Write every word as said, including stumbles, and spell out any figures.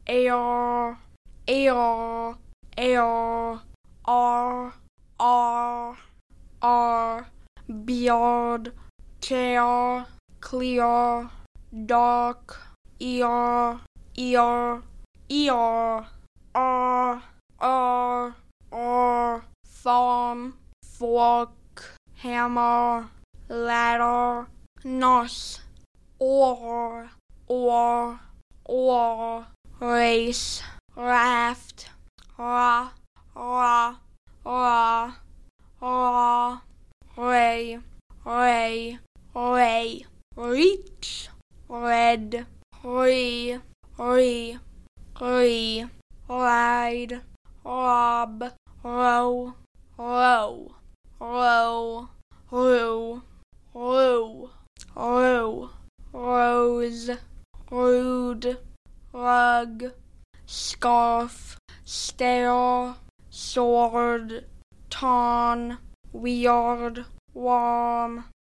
air, air, air, r, r, r, beard, chair, clear, dark, ear, ear, ear, r, r, r, farm, fork, hammer, ladder, nos, or, or, or, race, raft, ra, ra, ra, ra, ray, ray, ray, reach, red, re, re, re, ride, rob, row, row, row, rue, rue, rue, rose, rude, rug, scarf, stare, sword, tarn, weird, warm,